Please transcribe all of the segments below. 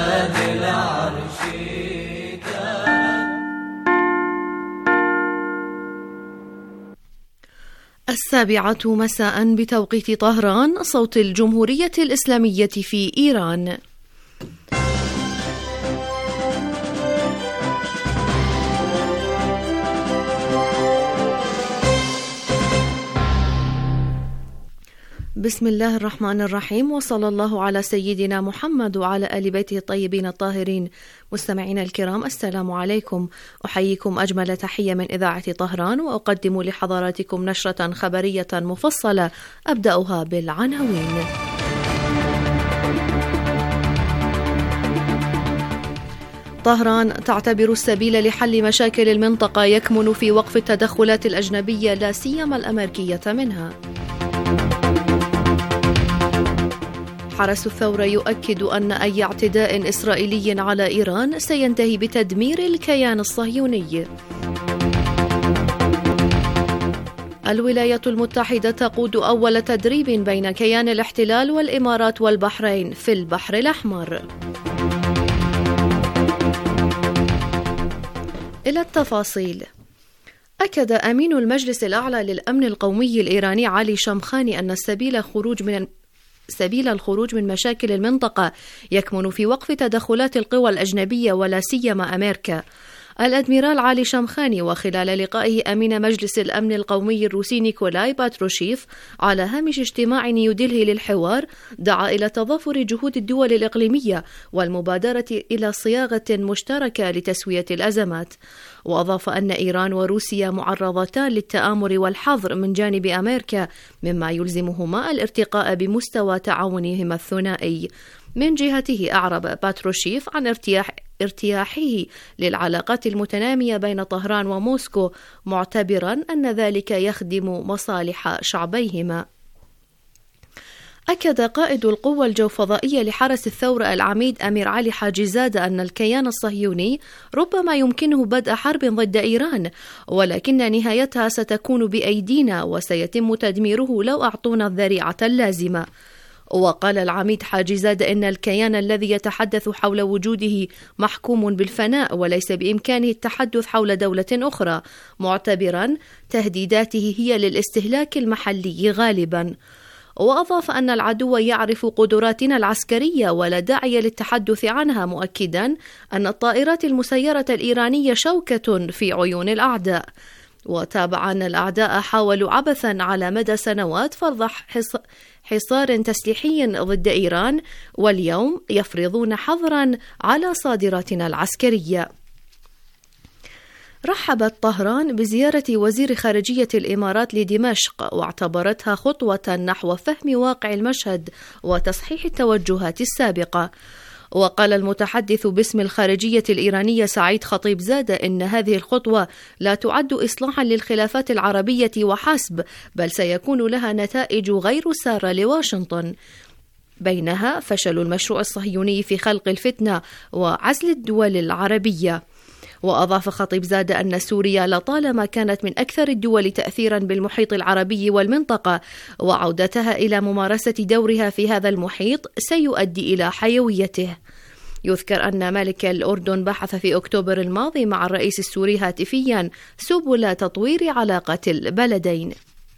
ذي العرش السابعة مساء بتوقيت طهران، صوت الجمهورية الإسلامية في إيران. بسم الله الرحمن الرحيم، وصلى الله على سيدنا محمد وعلى آل بيته الطيبين الطاهرين. مستمعينا الكرام، السلام عليكم. أحييكم أجمل تحية من إذاعة طهران، وأقدم لحضراتكم نشرة خبرية مفصلة أبدأها بالعناوين. طهران تعتبر السبيل لحل مشاكل المنطقة يكمن في وقف التدخلات الأجنبية لا سيما الأمريكية منها. حرس الثورة يؤكد أن أي اعتداء إسرائيلي على إيران سينتهي بتدمير الكيان الصهيوني. الولايات المتحدة تقود أول تدريب بين كيان الاحتلال والإمارات والبحرين في البحر الأحمر. إلى التفاصيل. أكد أمين المجلس الأعلى للأمن القومي الإيراني علي شمخاني أن سبيل الخروج من مشاكل المنطقة يكمن في وقف تدخلات القوى الأجنبية ولا سيما أمريكا. الأدميرال علي شمخاني وخلال لقائه أمين مجلس الأمن القومي الروسي نيكولاي باتروشيف على هامش اجتماع نيودلهي للحوار دعا إلى تضافر جهود الدول الإقليمية والمبادرة إلى صياغة مشتركة لتسوية الأزمات، وأضاف أن إيران وروسيا معرضتان للتآمر والحظر من جانب أمريكا، مما يلزمهما الارتقاء بمستوى تعاونهما الثنائي. من جهته أعرب باتروشيف عن ارتياحه للعلاقات المتنامية بين طهران وموسكو، معتبرا أن ذلك يخدم مصالح شعبيهما. أكد قائد القوة الجوفضائية لحرس الثورة العميد أمير علي حاجزادة أن الكيان الصهيوني ربما يمكنه بدء حرب ضد إيران، ولكن نهايتها ستكون بأيدينا وسيتم تدميره لو أعطونا الذريعة اللازمة. وقال العميد حاجزادة إن الكيان الذي يتحدث حول وجوده محكوم بالفناء وليس بإمكانه التحدث حول دولة أخرى، معتبرا تهديداته هي للاستهلاك المحلي غالبا. وأضاف أن العدو يعرف قدراتنا العسكرية ولا داعي للتحدث عنها، مؤكدا أن الطائرات المسيرة الإيرانية شوكة في عيون الأعداء. وتابع أن الأعداء حاولوا عبثا على مدى سنوات فرض حصار تسليحي ضد إيران، واليوم يفرضون حظرا على صادراتنا العسكرية. رحبت طهران بزيارة وزير خارجية الإمارات لدمشق، واعتبرتها خطوة نحو فهم واقع المشهد وتصحيح التوجهات السابقة. وقال المتحدث باسم الخارجية الإيرانية سعيد خطيب زادة إن هذه الخطوة لا تعد إصلاحا للخلافات العربية وحسب، بل سيكون لها نتائج غير سارة لواشنطن، بينها فشل المشروع الصهيوني في خلق الفتنة وعزل الدول العربية. وأضاف خطيب زادة أن سوريا لطالما كانت من أكثر الدول تأثيرا بالمحيط العربي والمنطقة، وعودتها إلى ممارسة دورها في هذا المحيط سيؤدي إلى حيويته. يذكر أن ملك الأردن بحث في أكتوبر الماضي مع الرئيس السوري هاتفيا سبل تطوير علاقة البلدين.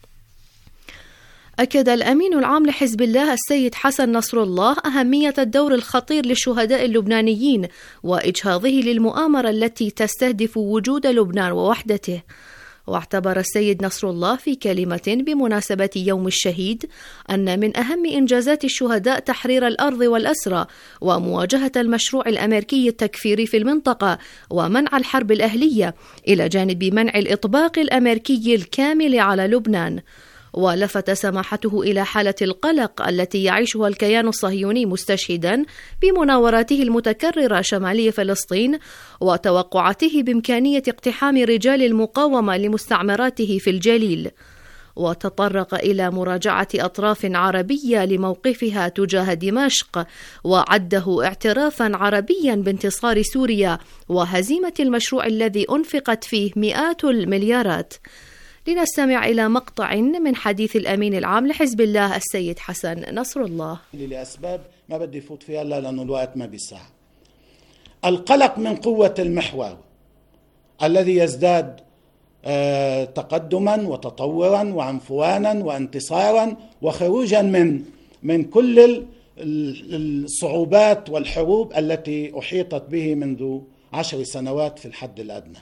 أكد الأمين العام لحزب الله السيد حسن نصر الله أهمية الدور الخطير للشهداء اللبنانيين وإجهاضه للمؤامرة التي تستهدف وجود لبنان ووحدته. واعتبر السيد نصر الله في كلمة بمناسبة يوم الشهيد أن من أهم إنجازات الشهداء تحرير الأرض والأسرى ومواجهة المشروع الأمريكي التكفيري في المنطقة ومنع الحرب الأهلية، إلى جانب منع الإطباق الأمريكي الكامل على لبنان. ولفت سماحته إلى حالة القلق التي يعيشها الكيان الصهيوني، مستشهدا بمناوراته المتكررة شمالي فلسطين وتوقعاته بإمكانية اقتحام رجال المقاومة لمستعمراته في الجليل. وتطرق إلى مراجعة أطراف عربية لموقفها تجاه دمشق، وعده اعترافا عربيا بانتصار سوريا وهزيمة المشروع الذي أنفقت فيه مئات المليارات. لنستمع إلى مقطع من حديث الأمين العام لحزب الله السيد حسن نصر الله. لأسباب ما بدي فوت فيها إلا لأنه الوقت ما بيسع. القلق من قوة المحور الذي يزداد تقدما وتطورا وعنفوانا وانتصارا وخروجا من كل الصعوبات والحروب التي أحيطت به منذ 10 سنوات في الحد الأدنى.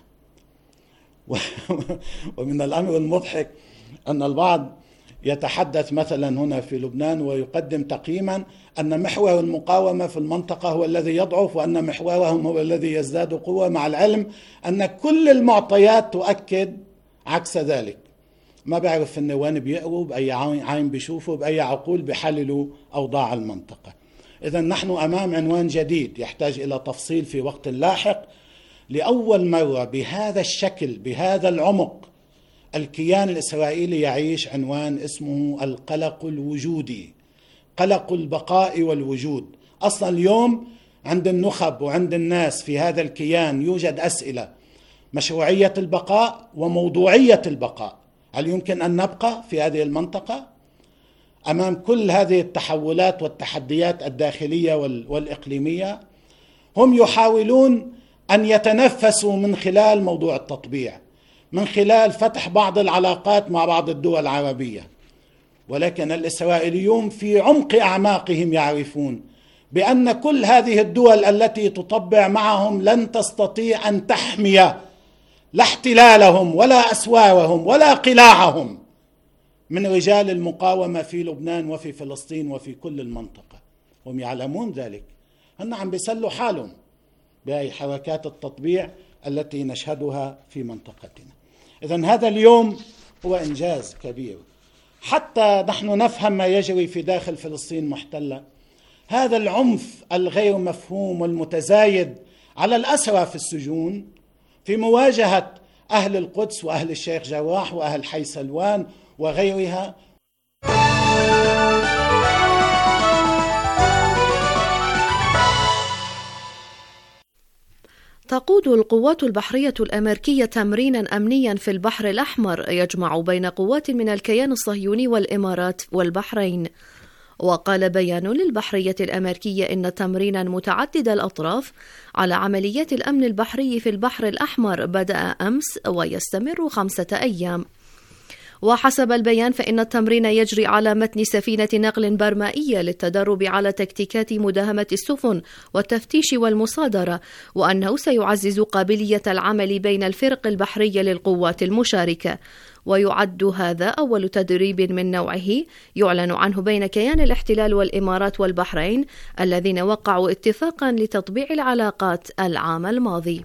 ومن الأمر المضحك أن البعض يتحدث مثلا هنا في لبنان ويقدم تقييما أن محور المقاومة في المنطقة هو الذي يضعف وأن محورهم هو الذي يزداد قوة، مع العلم أن كل المعطيات تؤكد عكس ذلك. ما بعرف إن وين بيقروا، بأي عين بيشوفوا، بأي عقول بيحللوا أوضاع المنطقة. إذن نحن أمام عنوان جديد يحتاج إلى تفصيل في وقت لاحق. لأول مرة بهذا الشكل بهذا العمق الكيان الإسرائيلي يعيش عنوان اسمه القلق الوجودي، قلق البقاء والوجود. أصلا اليوم عند النخب وعند الناس في هذا الكيان يوجد أسئلة: مشروعية البقاء وموضوعية البقاء. هل يمكن أن نبقى في هذه المنطقة أمام كل هذه التحولات والتحديات الداخلية والإقليمية؟ هم يحاولون أن يتنفسوا من خلال موضوع التطبيع، من خلال فتح بعض العلاقات مع بعض الدول العربية، ولكن الإسرائيليون في عمق أعماقهم يعرفون بأن كل هذه الدول التي تطبع معهم لن تستطيع أن تحمي لا احتلالهم ولا أسوارهم ولا قلاعهم من رجال المقاومة في لبنان وفي فلسطين وفي كل المنطقة. هم يعلمون ذلك، هم عم بيسلوا حالهم بأي حركات التطبيع التي نشهدها في منطقتنا. إذن هذا اليوم هو إنجاز كبير حتى نحن نفهم ما يجري في داخل فلسطين محتلة. هذا العنف الغير مفهوم والمتزايد على الأسرى في السجون في مواجهة أهل القدس وأهل الشيخ جراح وأهل حي سلوان وغيرها. تقود القوات البحرية الأمريكية تمرينا أمنيا في البحر الأحمر يجمع بين قوات من الكيان الصهيوني والإمارات والبحرين. وقال بيان للبحرية الأمريكية إن تمرينا متعدد الأطراف على عمليات الأمن البحري في البحر الأحمر بدأ أمس ويستمر 5 أيام. وحسب البيان فإن التمرين يجري على متن سفينة نقل برمائية للتدرب على تكتيكات مداهمة السفن والتفتيش والمصادرة، وأنه سيعزز قابلية العمل بين الفرق البحرية للقوات المشاركة. ويعد هذا أول تدريب من نوعه يعلن عنه بين كيان الاحتلال والإمارات والبحرين الذين وقعوا اتفاقا لتطبيع العلاقات العام الماضي.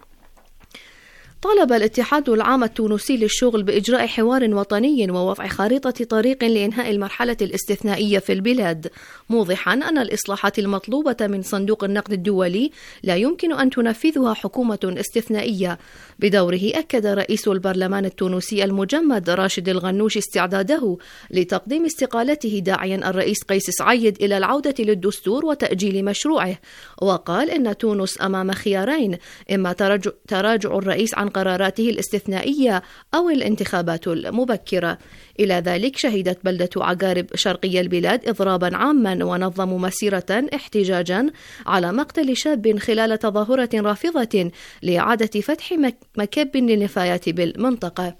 طالب الاتحاد العام التونسي للشغل بإجراء حوار وطني ووضع خارطة طريق لإنهاء المرحلة الاستثنائية في البلاد، موضحا أن الإصلاحات المطلوبة من صندوق النقد الدولي لا يمكن أن تنفذها حكومة استثنائية. بدوره أكد رئيس البرلمان التونسي المجمد راشد الغنوش استعداده لتقديم استقالته، داعيا الرئيس قيس سعيد إلى العودة للدستور وتأجيل مشروعه. وقال إن تونس أمام خيارين: إما تراجع الرئيس عن قراراته الاستثنائية أو الانتخابات المبكرة. إلى ذلك شهدت بلدة عقارب شرقي البلاد إضرابا عاما ونظموا مسيرة احتجاجا على مقتل شاب خلال تظاهرة رافضة لإعادة فتح مكب للنفايات بالمنطقة.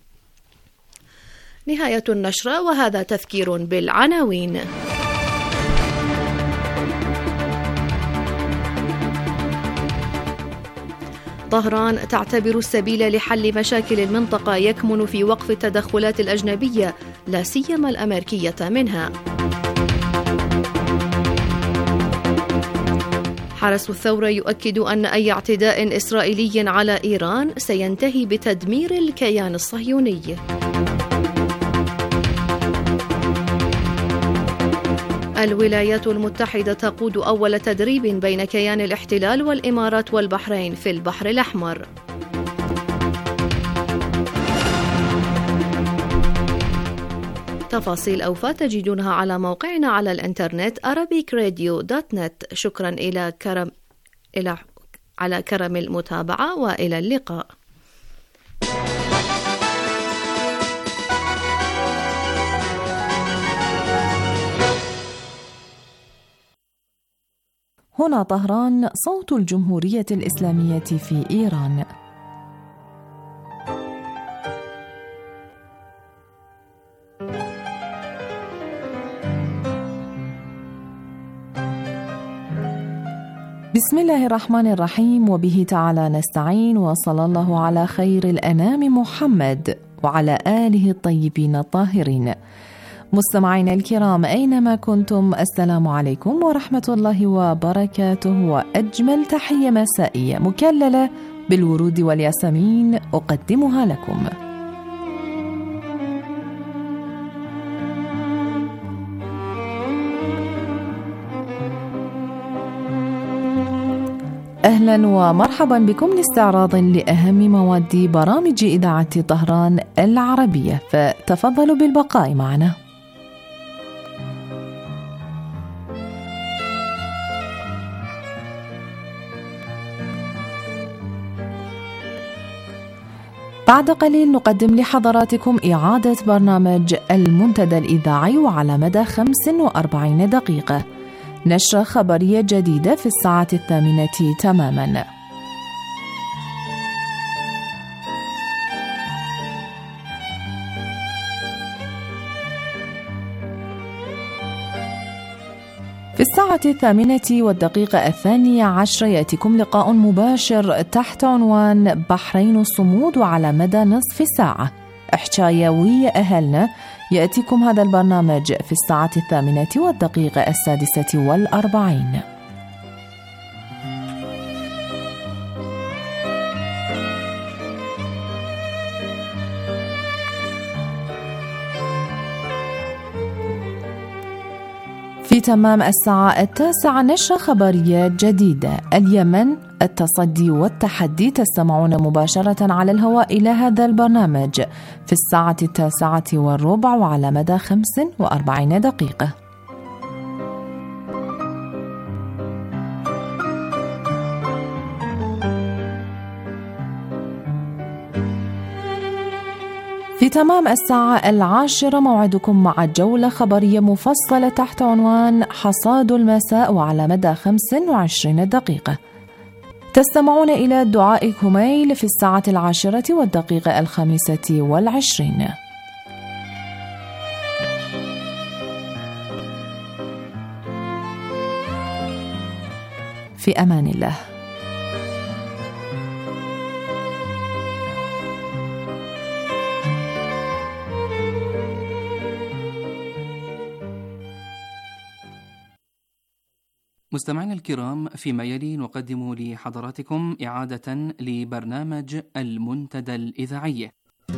نهاية النشرة، وهذا تذكير بالعناوين. طهران تعتبر السبيل لحل مشاكل المنطقة يكمن في وقف التدخلات الأجنبية لا سيما الأمريكية منها. حرس الثورة يؤكد أن أي اعتداء إسرائيلي على إيران سينتهي بتدمير الكيان الصهيوني. الولايات المتحدة تقود أول تدريب بين كيان الاحتلال والإمارات والبحرين في البحر الأحمر. تفاصيل أوفى تجدونها على موقعنا على الإنترنت arabicradio.net. شكرا على كرم المتابعة، وإلى اللقاء. هنا طهران، صوت الجمهورية الإسلامية في إيران. بسم الله الرحمن الرحيم، وبه تعالى نستعين، وصلى الله على خير الأنام محمد وعلى آله الطيبين الطاهرين. مستمعينا الكرام أينما كنتم، السلام عليكم ورحمة الله وبركاته، وأجمل تحية مسائية مكللة بالورود والياسمين أقدمها لكم. أهلا ومرحبا بكم لاستعراض لأهم مواد برامج إذاعة طهران العربية، فتفضلوا بالبقاء معنا. بعد قليل نقدم لحضراتكم إعادة برنامج المنتدى الإذاعي، وعلى مدى 45 دقيقة نشرة خبرية جديدة في الساعة 8 تماما. في الساعة 8:02 يأتيكم لقاء مباشر تحت عنوان بحرين الصمود، وعلى مدى نصف ساعة إحشايوية أهلنا. يأتيكم هذا البرنامج في الساعة 8:46. في تمام الساعة 9 نشرة خبرية جديدة. اليمن، التصدي والتحدي. تستمعون مباشرة على الهواء إلى هذا البرنامج في الساعة 9:15 وعلى مدى 45 دقيقة. في تمام الساعة 10 موعدكم مع جولة خبرية مفصلة تحت عنوان حصاد المساء، وعلى مدى 25 دقيقة. تستمعون إلى دعاء كميل في الساعة 10:25. في أمان الله. مستمعينا الكرام، فيما يلي نقدم لحضراتكم إعادة لبرنامج المنتدى الإذاعي.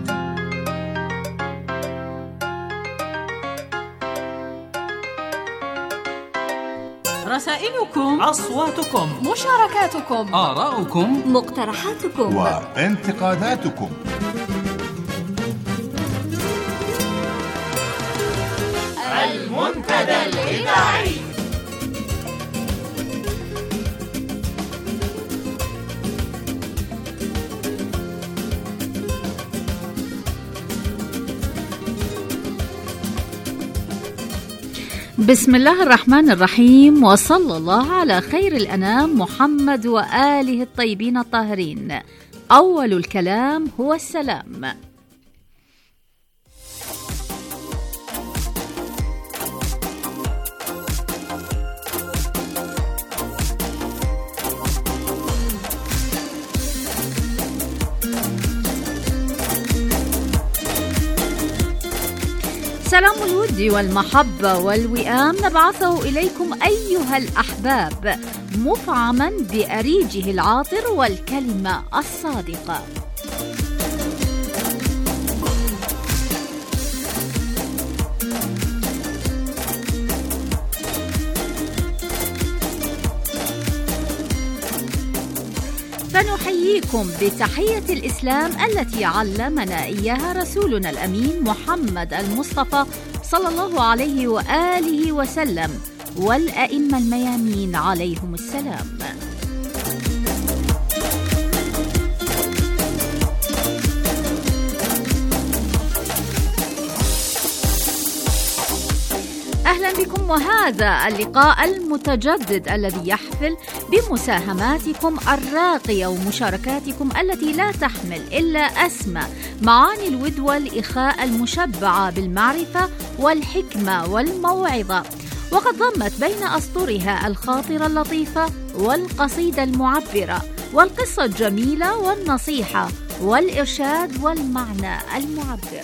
رسائلكم، أصواتكم، مشاركاتكم، آراؤكم، مقترحاتكم وانتقاداتكم. المنتدى الإذاعي. بسم الله الرحمن الرحيم، وصلى الله على خير الأنام محمد وآله الطيبين الطاهرين. أول الكلام هو السلام. سلام الود والمحبة والوئام نبعثه إليكم أيها الأحباب، مفعما بأريجه العاطر والكلمة الصادقة. فنحييكم بتحية الإسلام التي علمنا إياها رسولنا الأمين محمد المصطفى صلى الله عليه وآله وسلم، والأئمة الميامين عليهم السلام. أهلا بكم وهذا اللقاء المتجدد الذي يحفل بمساهماتكم الراقية ومشاركاتكم التي لا تحمل إلا أسمى معاني الود والإخاء المشبعة بالمعرفة والحكمة والموعظة، وقد ضمت بين أسطرها الخاطرة اللطيفة والقصيدة المعبرة والقصة الجميلة والنصيحة والإرشاد والمعنى المعبر.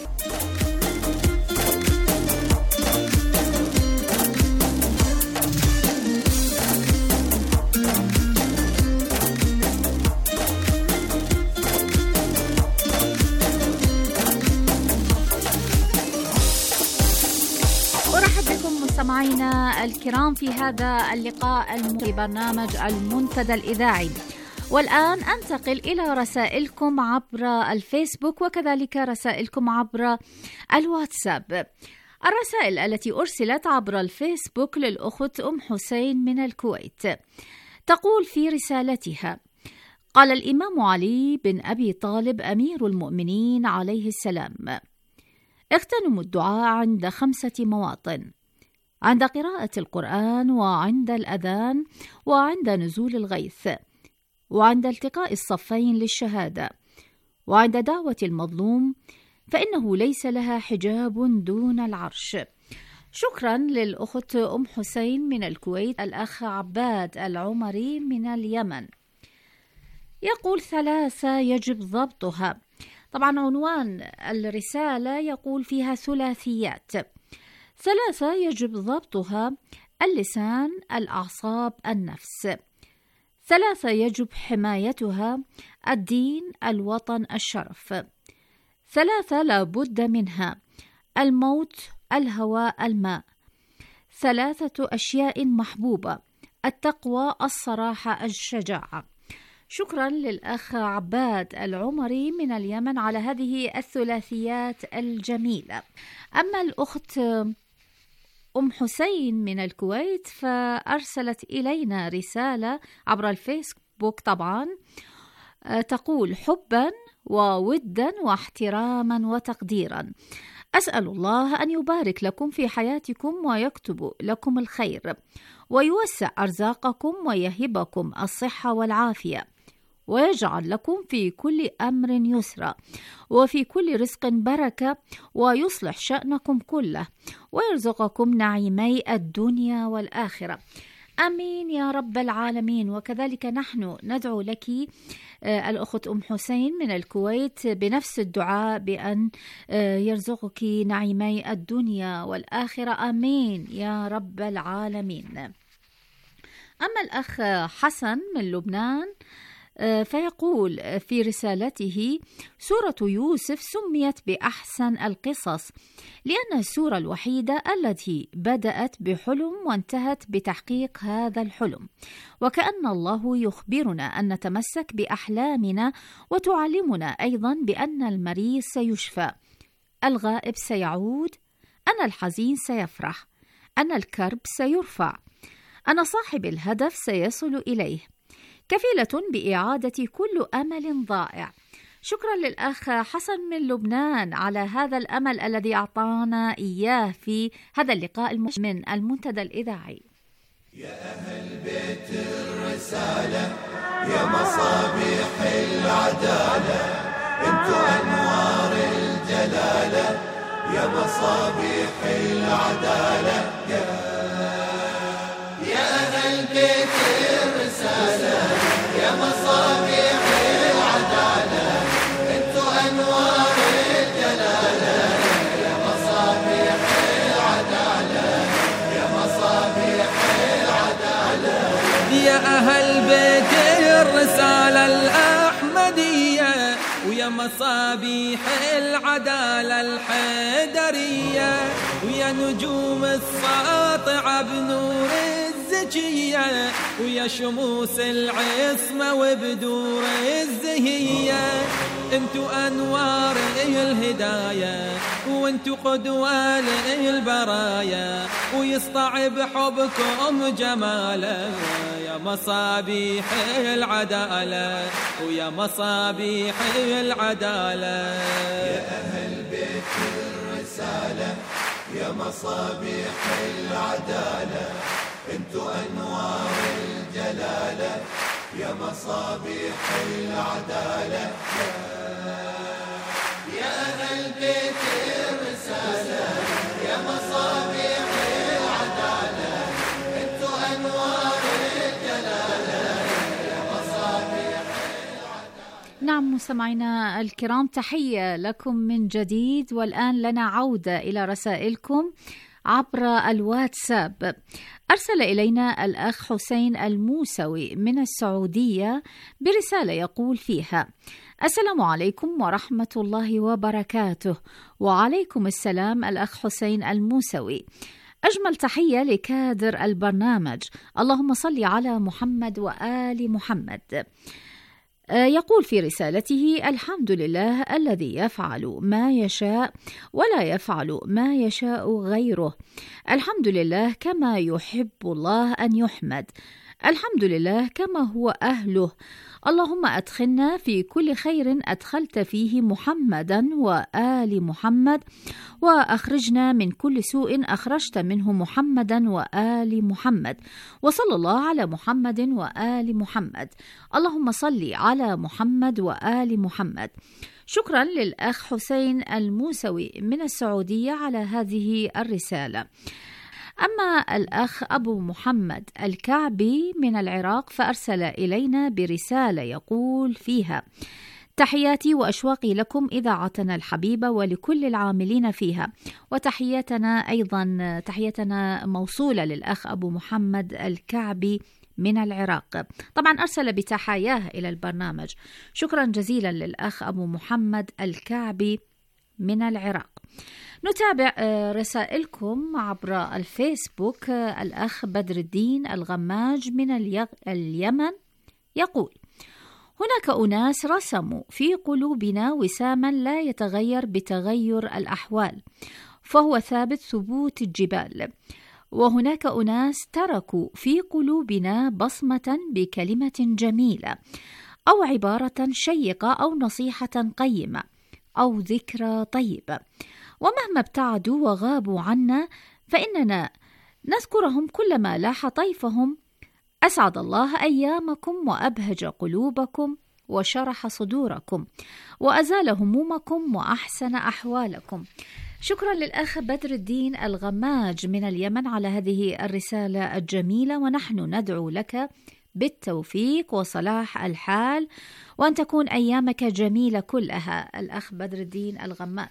مستمعينا الكرام في هذا اللقاء في برنامج المنتدى الإذاعي، والآن أنتقل إلى رسائلكم عبر الفيسبوك وكذلك رسائلكم عبر الواتساب. الرسائل التي أرسلت عبر الفيسبوك للأخت حسين من الكويت تقول في رسالتها: قال الإمام علي بن أبي طالب أمير المؤمنين عليه السلام: اغتنموا الدعاء عند 5 مواطن: عند قراءة القرآن، وعند الأذان، وعند نزول الغيث، وعند التقاء الصفين للشهادة، وعند دعوة المظلوم، فإنه ليس لها حجاب دون العرش. شكرا للأخت حسين من الكويت. الأخ عباد العمري من اليمن يقول 3 يجب ضبطها. طبعا عنوان الرسالة يقول فيها ثلاثيات. 3 يجب ضبطها: اللسان، الأعصاب، النفس. 3 يجب حمايتها: الدين، الوطن، الشرف. 3 لا بد منها: الموت، الهواء، الماء. 3 أشياء محبوبة: التقوى، الصراحة، الشجاعة. شكرا للأخ عباد العمري من اليمن على هذه الثلاثيات الجميلة. أما الأخت حسين من الكويت فأرسلت إلينا رسالة عبر الفيسبوك طبعا، تقول: حبا وودا واحتراما وتقديرا، أسأل الله أن يبارك لكم في حياتكم ويكتب لكم الخير ويوسع أرزاقكم ويهبكم الصحة والعافية، ويجعل لكم في كل أمر يسرا وفي كل رزق بركة، ويصلح شأنكم كله، ويرزقكم نعيمي الدنيا والآخرة. آمين يا رب العالمين. وكذلك نحن ندعو لك الأخت حسين من الكويت بنفس الدعاء بأن يرزقك نعيمي الدنيا والآخرة. آمين يا رب العالمين. أما الأخ حسن من لبنان فيقول في رسالته: سورة يوسف سميت بأحسن القصص لأنها السورة الوحيدة التي بدأت بحلم وانتهت بتحقيق هذا الحلم، وكأن الله يخبرنا أن نتمسك بأحلامنا، وتعلمنا أيضا بأن المريض سيشفى، الغائب سيعود، أن الحزين سيفرح، أن الكرب سيرفع، أن صاحب الهدف سيصل إليه، كفيلة بإعادة كل أمل ضائع. شكرا للأخ حسن من لبنان على هذا الأمل الذي أعطانا إياه في هذا اللقاء من المنتدى الإذاعي. يا أهل بيت الرسالة، يا مصابيح العدالة، انتو أنوار الجلالة، يا مصابيح العدالة، يا أهل بيت الرسالة، يا مصابيح العدالة، انتو أنوار الجلالة، يا مصابيح العدالة، يا مصابيح العدالة، يا أهل بيت الرسالة الأحمدية، ويا مصابيح العدالة الحيدرية، ويا نجوم الساطعة بنور الزكية، ويا شموس العصمة وبدور الزهية، انتو أنوار الهداية، وانتو قدوة للبرايا، ويسطع بحبكم جماله، يا مصابيح العدالة، ويا مصابيح العدالة. يا أهل بيت الرسالة، يا مصابيح العدالة انتو أنوار الجلالة يا مصابيح العدالة يا أهل بيت الرسالة يا مصابيح العدالة انتو أنوار الجلالة يا مصابيح العدالة. نعم مستمعينا الكرام، تحية لكم من جديد، والآن لنا عودة إلى رسائلكم عبر الواتساب. أرسل إلينا الأخ حسين الموسوي من السعودية برسالة يقول فيها: السلام عليكم ورحمة الله وبركاته. وعليكم السلام الأخ حسين الموسوي. أجمل تحية لكادر البرنامج، اللهم صل على محمد وآل محمد. يقول في رسالته: الحمد لله الذي يفعل ما يشاء ولا يفعل ما يشاء غيره. الحمد لله كما يحب الله أن يحمد. الحمد لله كما هو أهله. اللهم أدخلنا في كل خير أدخلت فيه محمدا وآل محمد، وأخرجنا من كل سوء أخرجت منه محمدا وآل محمد، وصلى الله على محمد وآل محمد. اللهم صل على محمد وآل محمد. شكرا للأخ حسين الموسوي من السعودية على هذه الرسالة. أما الأخ أبو محمد الكعبي من العراق فأرسل إلينا برسالة يقول فيها: تحياتي وأشواقي لكم إذاعتنا الحبيبة ولكل العاملين فيها. وتحياتنا أيضا تحياتنا موصولة للأخ أبو محمد الكعبي من العراق. طبعا أرسل بتحاياه إلى البرنامج. شكرا جزيلا للأخ أبو محمد الكعبي من العراق. نتابع رسائلكم عبر الفيسبوك. الأخ بدر الدين الغماج من اليمن يقول: هناك أناس رسموا في قلوبنا وساما لا يتغير بتغير الأحوال، فهو ثابت ثبوت الجبال. وهناك أناس تركوا في قلوبنا بصمة بكلمة جميلة أو عبارة شيقة أو نصيحة قيمة أو ذكرى طيبة، ومهما ابتعدوا وغابوا عنا فإننا نذكرهم كلما لاح طيفهم. أسعد الله أيامكم وأبهج قلوبكم وشرح صدوركم وأزال همومكم وأحسن أحوالكم. شكرا للأخ بدر الدين الغماج من اليمن على هذه الرسالة الجميلة، ونحن ندعو لك بالتوفيق وصلاح الحال، وأن تكون أيامك جميلة كلها. الأخ بدر الدين الغماج.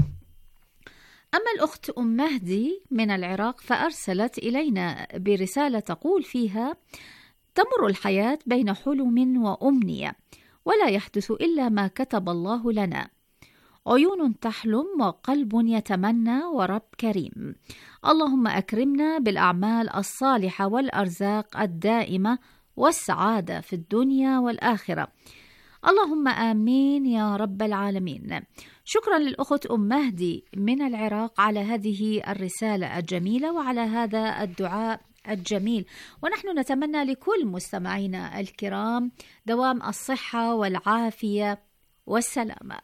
أما الأخت أم مهدي من العراق فأرسلت إلينا برسالة تقول فيها: تمر الحياة بين حلم وأمنية، ولا يحدث إلا ما كتب الله لنا. عيون تحلم وقلب يتمنى ورب كريم. اللهم أكرمنا بالأعمال الصالحة والأرزاق الدائمة والسعادة في الدنيا والآخرة. اللهم آمين يا رب العالمين. شكرا للأخت أم مهدي من العراق على هذه الرسالة الجميلة وعلى هذا الدعاء الجميل، ونحن نتمنى لكل مستمعينا الكرام دوام الصحة والعافية والسلامة.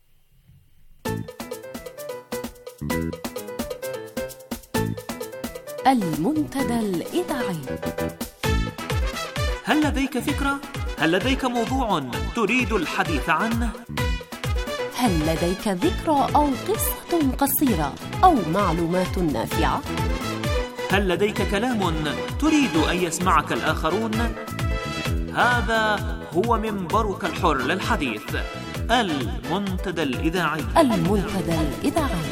المنتدى الإذاعي. هل لديك فكرة؟ هل لديك موضوع تريد الحديث عنه؟ هل لديك ذكرى أو قصة قصيرة أو معلومات نافعة؟ هل لديك كلام تريد أن يسمعك الآخرون؟ هذا هو منبرك الحر للحديث، المنتدى الإذاعي. المنتدى الإذاعي.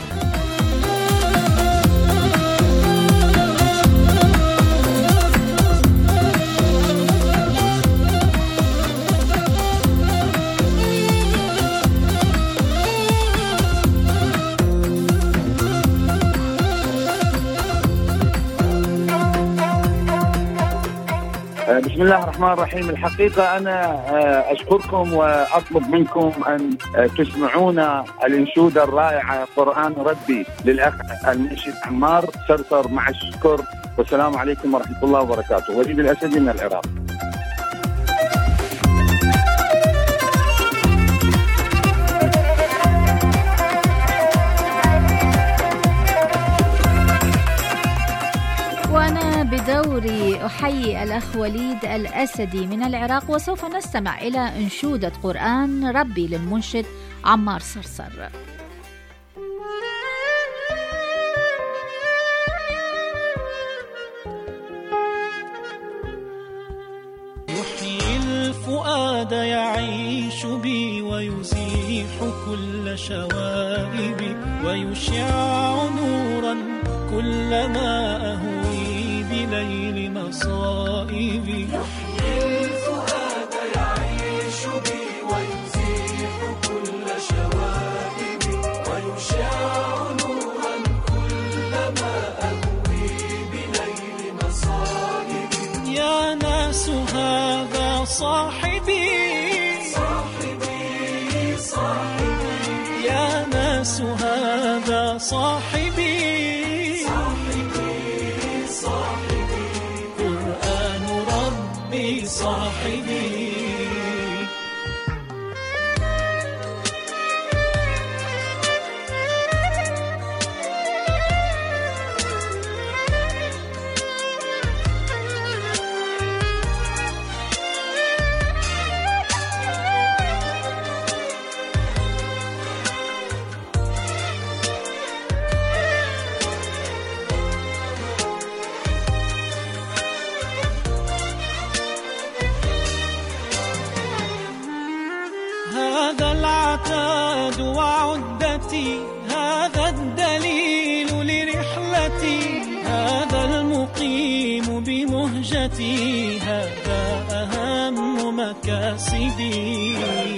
بسم الله الرحمن الرحيم. الحقيقة أنا أشكركم وأطلب منكم أن تسمعون الإنشودة الرائعة قرآن ربي للأخ المنشد عمار سرسر مع الشكر، والسلام عليكم ورحمة الله وبركاته. وليد الأسدي من العراق. نحيي الأخ وليد الأسدي من العراق، وسوف نستمع إلى أنشودة قرآن ربي للمنشد عمار صرصر. الفؤاد يعيش بي ويزيح كل شوائبي ويشع نورا كلما أهوي بليل مصائبي. يحيي الفؤاد يعيش بي ويزيح كل شوائبي ويشع نورا كلما أهوي بليل مصائبي. يا ناس هذا صاحبي صاحبي صاحبي، يا ناس هذا صاحبي صاحبي صاحبي، قرآن ربي صاحبي. هذا العتاد وعدتي، هذا الدليل لرحلتي، هذا المقيم بمهجتي، هذا أهم مكاسبي.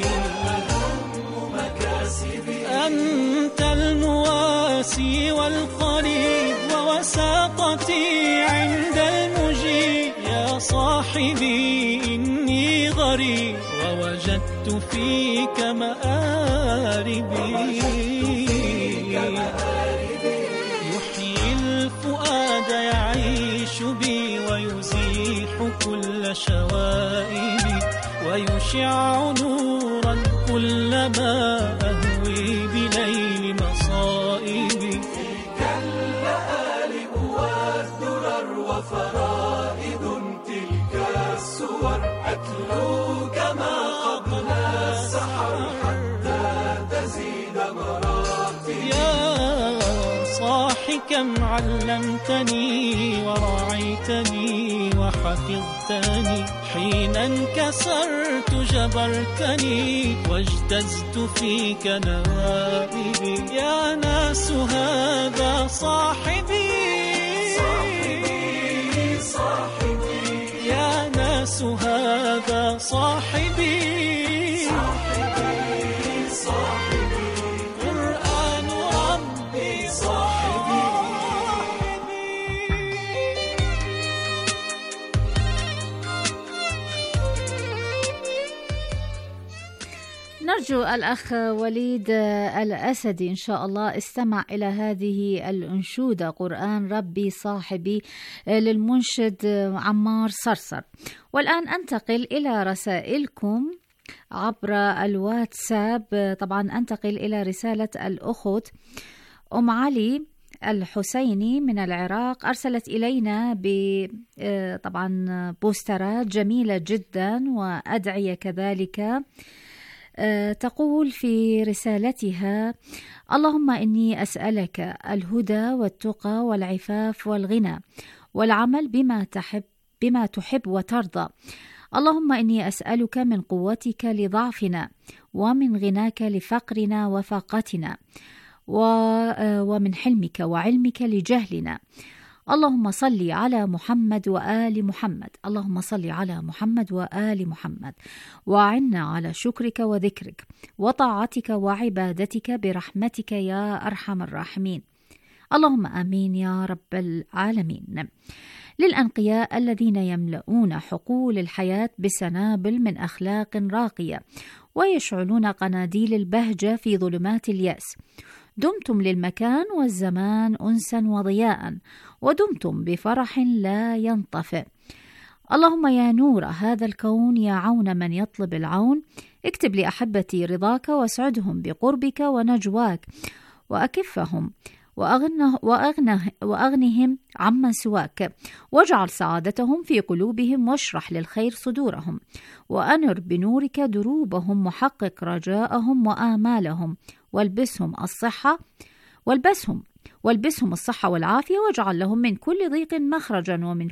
أنت المواسي والقريب ووساطتي عند المجيب، يا صاحبي إني غريب ووجدت فيك مآربي. يحيي الفؤاد يعيش بي ويزيح كل شوائبي ويشع نورا كلما أهوي بليل مصائبي. فيك اللآلئ والدرر وفرائد تلك السور، أتلو كما قبل السحر حتى تزيد مراتبي. يا صاحي كم علمتني ورعيتني وحفظتني، حين انكسرت جبرتني واجتزت فيك نوائبي. يا ناس هذا صاحبي صاحبي صاحبي، يا ناس هذا صاحبي صاحبي صاحبي، قرآن ربي صاحبي. نرجو الأخ وليد الأسدي إن شاء الله استمع إلى هذه الأنشودة قرآن ربي صاحبي للمنشد عمار صرصر. والآن أنتقل إلى رسائلكم عبر الواتساب. طبعا أنتقل إلى رسالة الأخت أم علي الحسيني من العراق، أرسلت إلينا طبعا بوسترات جميلة جدا وأدعية كذلك. تقول في رسالتها: اللهم إني أسألك الهدى والتقى والعفاف والغنى والعمل بما تحب وترضى. اللهم إني أسألك من قوتك لضعفنا ومن غناك لفقرنا وفاقتنا ومن حلمك وعلمك لجهلنا. اللهم صل على محمد وآل محمد، اللهم صل على محمد وآل محمد، وأعنا على شكرك وذكرك وطاعتك وعبادتك برحمتك يا أرحم الراحمين. اللهم آمين يا رب العالمين. للأنقياء الذين يملؤون حقول الحياة بسنابل من أخلاق راقية ويشعلون قناديل البهجة في ظلمات اليأس، دمتم للمكان والزمان أنسا وضياء، ودمتم بفرح لا ينطفئ. اللهم يا نور هذا الكون، يا عون من يطلب العون، اكتب لأحبتي رضاك واسعدهم بقربك ونجواك، وأكفهم وأغنهم عمن سواك، واجعل سعادتهم في قلوبهم، واشرح للخير صدورهم، وأنر بنورك دروبهم، وحقق رجاءهم وآمالهم، والبسهم الصحة والعافية، واجعل لهم من كل ضيق مخرجا، ومن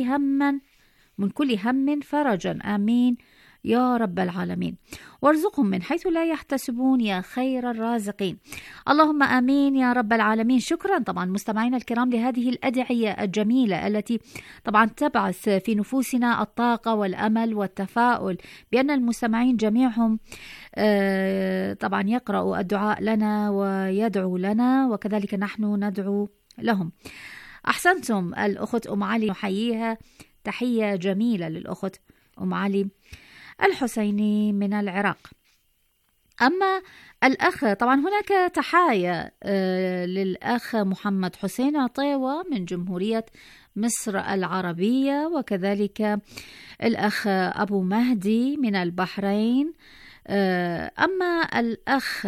كل هم فرجا، آمين يا رب العالمين. وارزقهم من حيث لا يحتسبون يا خير الرازقين، اللهم آمين يا رب العالمين. شكرا طبعا مستمعينا الكرام لهذه الأدعية الجميلة التي طبعا تبعث في نفوسنا الطاقة والأمل والتفاؤل بأن المستمعين جميعهم طبعا يقرأوا الدعاء لنا ويدعو لنا، وكذلك نحن ندعو لهم. أحسنتم الأخت أم علي، نحييها تحية جميلة للأخت أم علي الحسيني من العراق. أما الأخ طبعا هناك تحايا للأخ محمد حسين عطيوة من جمهورية مصر العربية، وكذلك الأخ أبو مهدي من البحرين. أما الأخ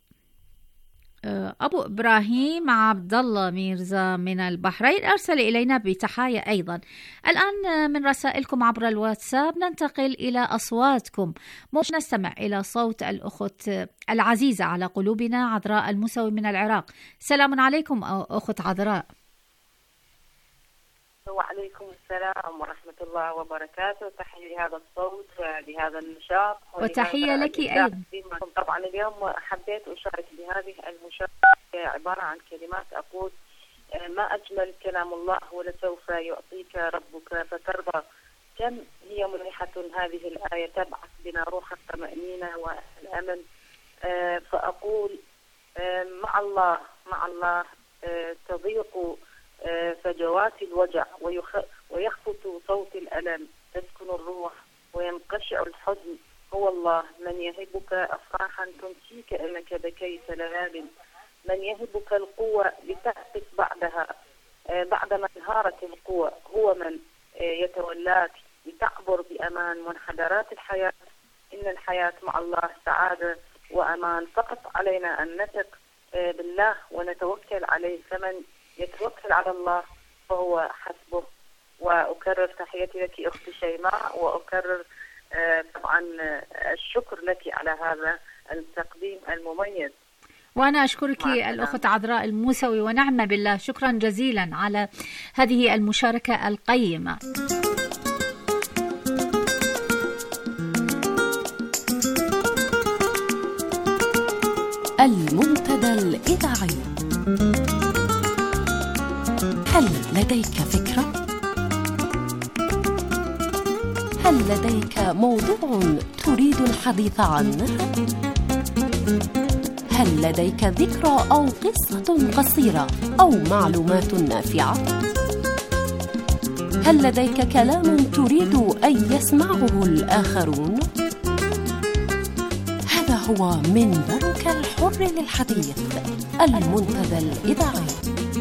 أبو إبراهيم عبد الله ميرزا من البحرين أرسل إلينا بتحايا أيضا. الآن من رسائلكم عبر الواتساب ننتقل إلى أصواتكم، مش نستمع إلى صوت الأخت العزيزة على قلوبنا عذراء الموسوي من العراق. سلام عليكم أخت عذراء. وعليكم السلام ورحمة الله وبركاته. تحية لهذا الصوت ولهذا النشاط، وتحية لك أيضا. طبعا اليوم حبيت أشارك بهذه المشاركة، عبارة عن كلمات أقول: ما أجمل كلام الله ولسوف يعطيك ربك فترضى. كم هي مريحة هذه الآية، تبعث بنا روح الطمأنينة والأمن. فأقول مع الله تضيق فجوات الوجع ويخفت صوت الألم، تسكن الروح وينقشع الحزن. هو الله من يهبك أفراحا تنسيك أنك بكيت ليال، من يهبك القوة لتعطف بعدها بعدما انهارت القوة. هو من يتولاك لتعبر بأمان منحدرات الحياة. إن الحياة مع الله سعادة وأمان، فقط علينا أن نثق بالله ونتوكل عليه، فمن يتوكل على الله فهو حسبه. وأكرر تحياتي لك أختي شيماء، وأكرر طبعا الشكر لك على هذا التقديم المميز. وأنا أشكرك الأخت عذراء الموسوي، ونعم بالله. شكرا جزيلا على هذه المشاركة القيمة. المنتدى الإذاعي. هل لديك فكرة؟ هل لديك موضوع تريد الحديث عنه؟ هل لديك ذكرى أو قصة قصيرة أو معلومات نافعة؟ هل لديك كلام تريد أن يسمعه الآخرون؟ هذا هو منبرك الحر للحديث، المنتدى الإذاعي.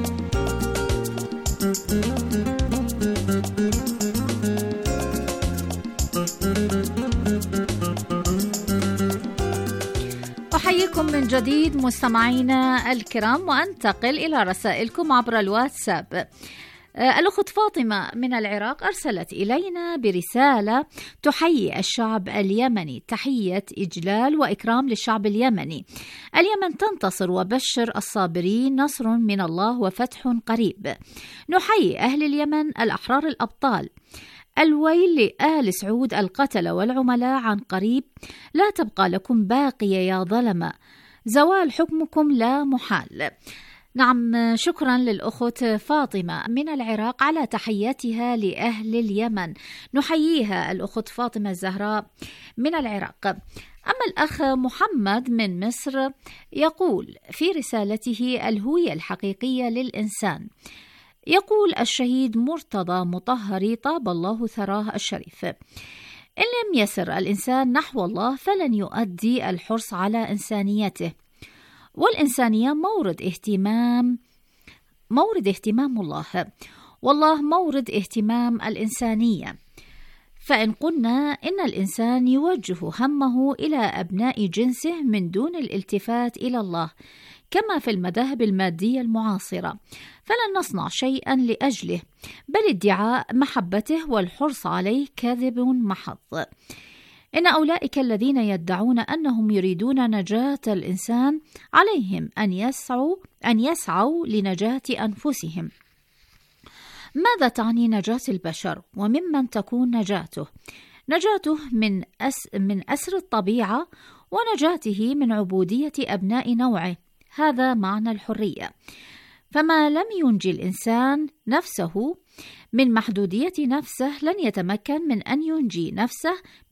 أحييكم من جديد مستمعينا الكرام، وأنتقل إلى رسائلكم عبر الواتساب. الأخت فاطمة من العراق أرسلت إلينا برسالة تحيي الشعب اليمني تحية إجلال وإكرام للشعب اليمني. اليمن تنتصر، وبشر الصابرين نصر من الله وفتح قريب. نحيي أهل اليمن الأحرار الأبطال. الويل لآل سعود القتلة والعملاء عن قريب، لا تبقى لكم باقية يا ظلمة، زوال حكمكم لا محال. نعم، شكرا للأخت فاطمة من العراق على تحياتها لأهل اليمن. نحييها الأخت فاطمة الزهراء من العراق. أما الأخ محمد من مصر يقول في رسالته: الهوية الحقيقية للإنسان. يقول الشهيد مرتضى مطهري طاب الله ثراه الشريف: إن لم يسر الإنسان نحو الله فلن يؤدي الحرص على إنسانيته، والإنسانية مورد اهتمام الله، والله مورد اهتمام الإنسانية. فإن قلنا إن الإنسان يوجه همه إلى أبناء جنسه من دون الالتفات إلى الله، كما في المذاهب المادية المعاصرة، فلن نصنع شيئا لأجله، بل ادعاء محبته والحرص عليه كذب محض. إن أولئك الذين يدعون أنهم يريدون نجاة الإنسان عليهم أن يسعوا لنجاة أنفسهم. ماذا تعني نجاة البشر؟ وممن تكون نجاته؟ نجاته من أسر الطبيعة، ونجاته من عبودية أبناء نوعه. هذا معنى الحرية. فما لم ينجي الإنسان نفسه من محدودية نفسه لن يتمكن من أن ينجي نفسه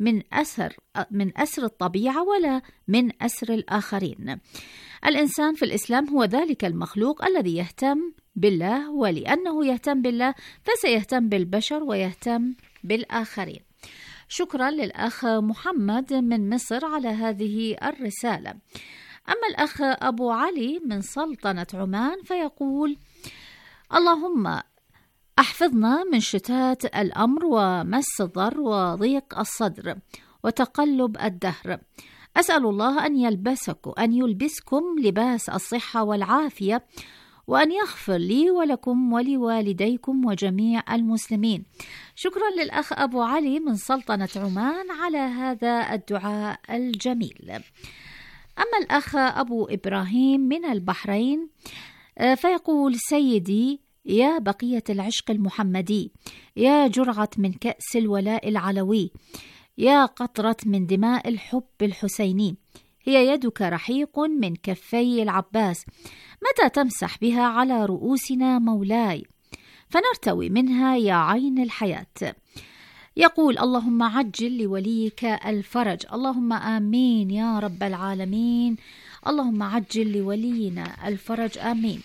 من أسر الطبيعة ولا من أسر الآخرين. الإنسان في الإسلام هو ذلك المخلوق الذي يهتم بالله، ولأنه يهتم بالله فسيهتم بالبشر ويهتم بالآخرين. شكرا للأخ محمد من مصر على هذه الرسالة. أما الأخ أبو علي من سلطنة عمان فيقول: اللهم أحفظنا من شتات الأمر ومس الضر وضيق الصدر وتقلب الدهر. أسأل الله أن يلبسكم لباس الصحة والعافية، وأن يغفر لي ولكم ولوالديكم وجميع المسلمين. شكرا للأخ أبو علي من سلطنة عمان على هذا الدعاء الجميل. أما الأخ أبو إبراهيم من البحرين فيقول: سيدي يا بقية العشق المحمدي، يا جرعة من كأس الولاء العلوي، يا قطرة من دماء الحب الحسيني، هي يدك رحيق من كفي العباس، متى تمسح بها على رؤوسنا مولاي فنرتوي منها يا عين الحياة. يقول: اللهم عجل لوليك الفرج. اللهم آمين يا رب العالمين، اللهم عجل لولينا الفرج، آمين.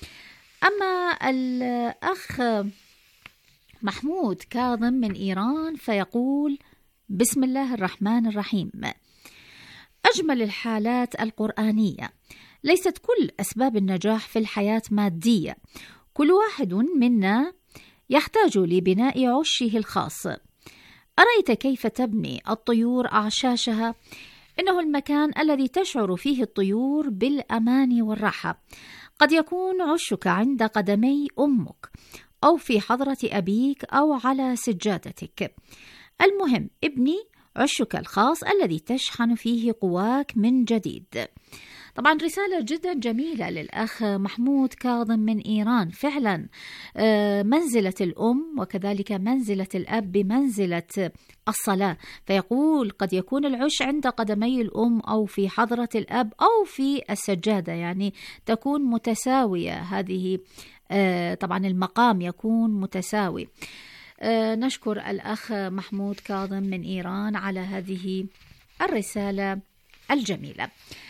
أما الأخ محمود كاظم من إيران فيقول: بسم الله الرحمن الرحيم. أجمل الحالات القرآنية. ليست كل أسباب النجاح في الحياة مادية، كل واحد منا يحتاج لبناء عشه الخاص. أرأيت كيف تبني الطيور أعشاشها؟ إنه المكان الذي تشعر فيه الطيور بالأمان والراحة. قد يكون عشك عند قدمي أمك، أو في حضرة أبيك، أو على سجادتك. المهم ابني عشك الخاص الذي تشحن فيه قواك من جديد. طبعا رسالة جدا جميلة للأخ محمود كاظم من إيران. فعلا منزلة الأم وكذلك منزلة الأب بمنزلة الصلاة. فيقول: قد يكون العش عند قدمي الأم أو في حضرة الأب أو في السجادة، يعني تكون متساوية هذه. طبعا المقام يكون متساوي. نشكر الأخ محمود كاظم من إيران على هذه الرسالة الجميلة.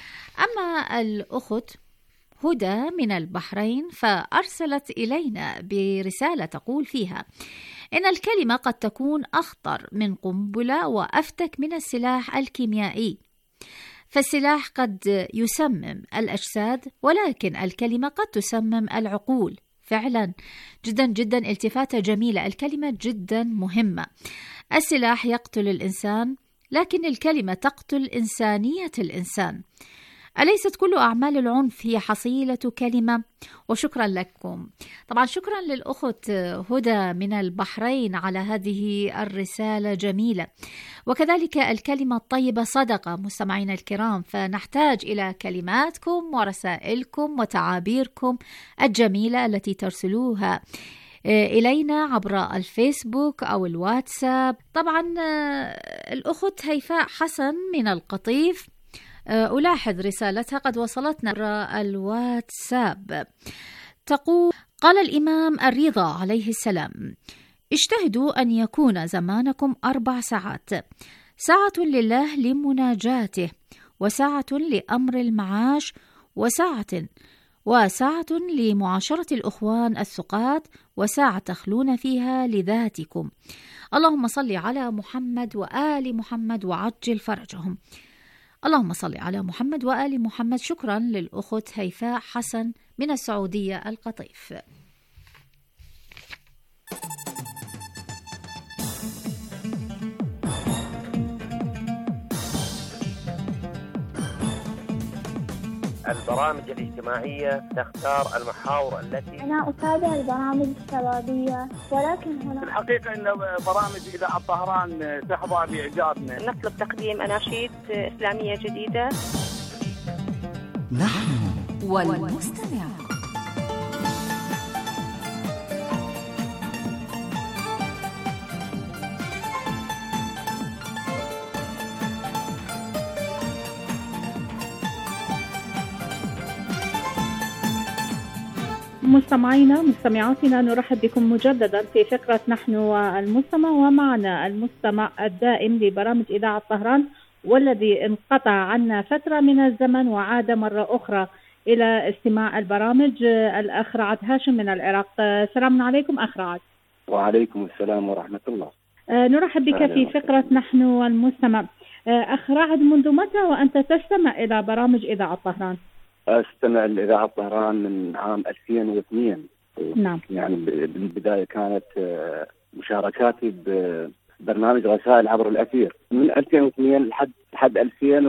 أما الأخت هدى من البحرين فأرسلت إلينا برسالة تقول فيها: إن الكلمة قد تكون أخطر من قنبلة وأفتك من السلاح الكيميائي، فالسلاح قد يسمم الأجساد ولكن الكلمة قد تسمم العقول. فعلا جدا جدا التفاتة جميلة، الكلمة جدا مهمة. السلاح يقتل الإنسان لكن الكلمة تقتل إنسانية الإنسان. أليست كل أعمال العنف هي حصيلة كلمة؟ وشكرا لكم. طبعا شكرا للأخت هدى من البحرين على هذه الرسالة جميلة. وكذلك الكلمة الطيبة صدقة مستمعينا الكرام، فنحتاج إلى كلماتكم ورسائلكم وتعابيركم الجميلة التي ترسلوها إلينا عبر الفيسبوك أو الواتساب. طبعا الأخت هيفاء حسن من القطيف ألاحظ رسالتها قد وصلتنا عبر الواتساب. تقول: قال الإمام الرضا عليه السلام: اجتهدوا أن يكون زمانكم 4 ساعات، ساعة لله لمناجاته، وساعة لأمر المعاش، وساعة لمعاشرة الأخوان الثقات، وساعة تخلون فيها لذاتكم. اللهم صل على محمد وآل محمد وعجل فرجهم. اللهم صل على محمد وآل محمد. شكرا للأخت هيفاء حسن من السعودية القطيف. البرامج الاجتماعية تختار المحاور التي أنا أتابع البرامج الشبابية، ولكن هنا في الحقيقة أن برامج إذاعة طهران تحظى بإعجابنا. نطلب تقديم أناشيد إسلامية جديدة. نحن والمستمع. مستمعاتنا نرحب بكم مجددا في فقرة نحن والمستمع، ومعنا المستمع الدائم لبرامج إذاعة طهران والذي انقطع عنا فترة من الزمن وعاد مرة أخرى إلى استماع البرامج، الأخ رعد هاشم من العراق. السلام عليكم أخ رعد. وعليكم السلام ورحمة الله. نرحب بك في فقرة نحن والمستمع. أخ رعد، منذ متى وأنت تستمع إلى برامج إذاعة طهران؟ أستمع لإذاعة طهران من عام 2002. نعم. يعني بالبداية كانت مشاركاتي ببرنامج رسائل عبر الأثير من 2002 لحد